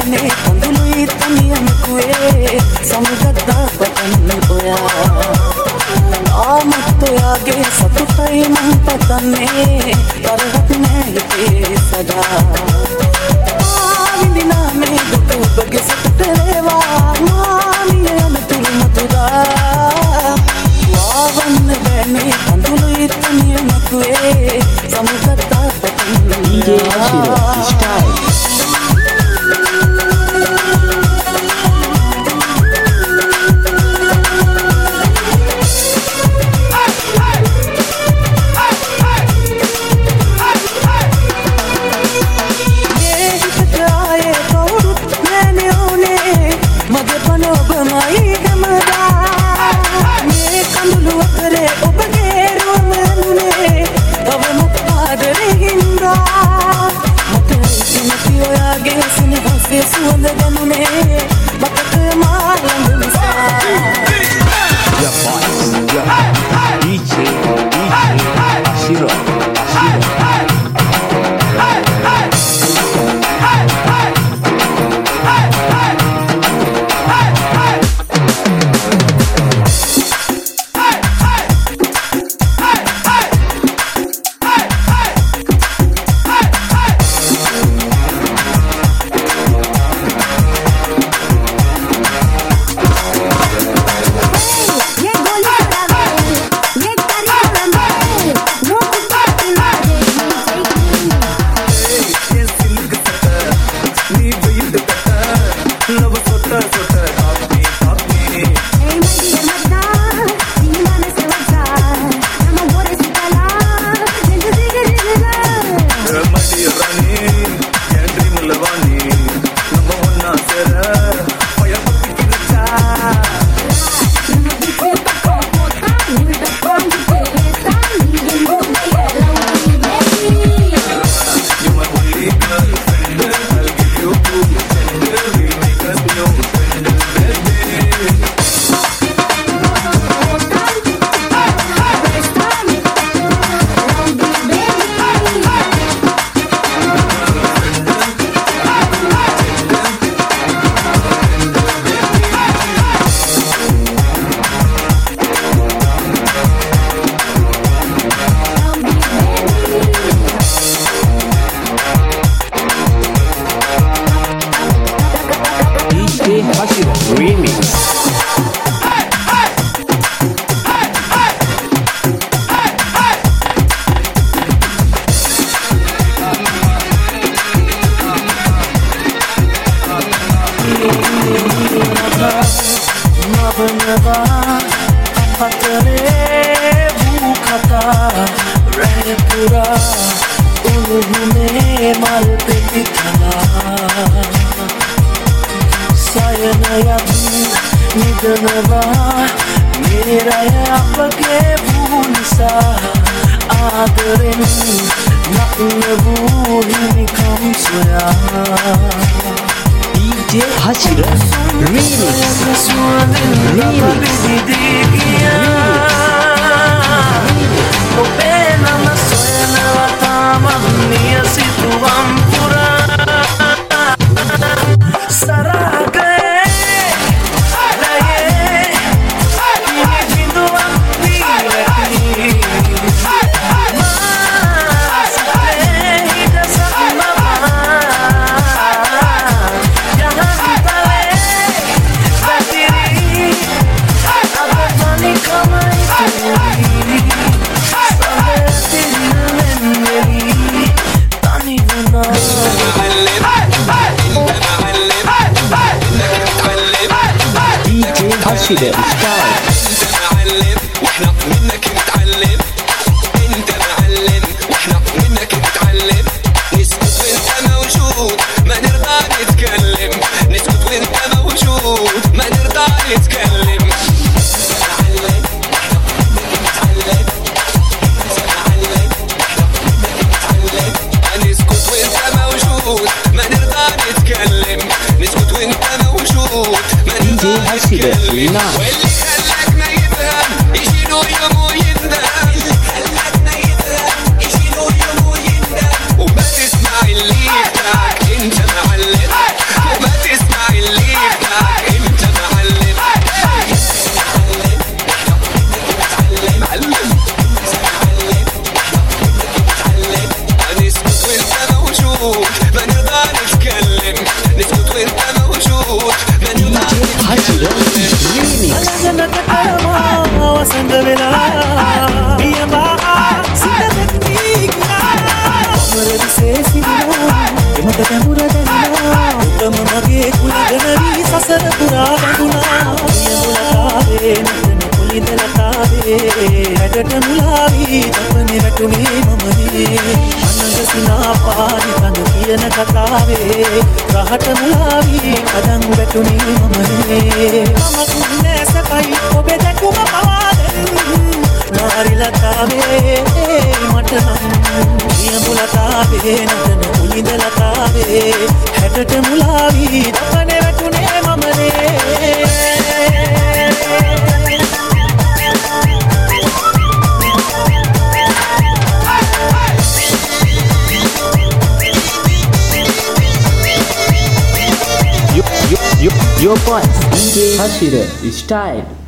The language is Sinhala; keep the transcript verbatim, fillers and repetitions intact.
බෑනේ කඳුළුයි තනියමකුවේ සමගත්තා පටන් ඔයා ආමත් ඔයාගේ සතුටයි මං පතන්නේ තරහක් නෑ හිතේ සදා ආවිඳිනා මේ දුක ඔබගේ සතුට වේවා මානිය යනතුරු මතුරා වාවන්න බෑනේ කඳුළුයි තනියමකුවේ සමගත්තා පටන් D J Hashira style. Hashira style. D J Hashira Relax. واللي خلاكنا يفهم يشيلو يوم ويندم اللي خلاكنا يفهم يشيلو يوم ويندم وما تسمع اللي يفتح انت معلم وما හැඩට මුලාවී තපනේ වැටුනේ මමනේ අනගසිනා පාරි කඳ කියන කතාවේ රහට මුලාවී අදන් වැටුනේ මමනේ මම නැසකයි ඔබේ දැකුම පවාදෙන් නාරිලතාවේ මට නම් නියමුලතාවේ නටන උලිඳලතාවේ හැඩට මුලාවී තපනේ වැටුනේ මමනේ Your, your, your voice D J Hashira Style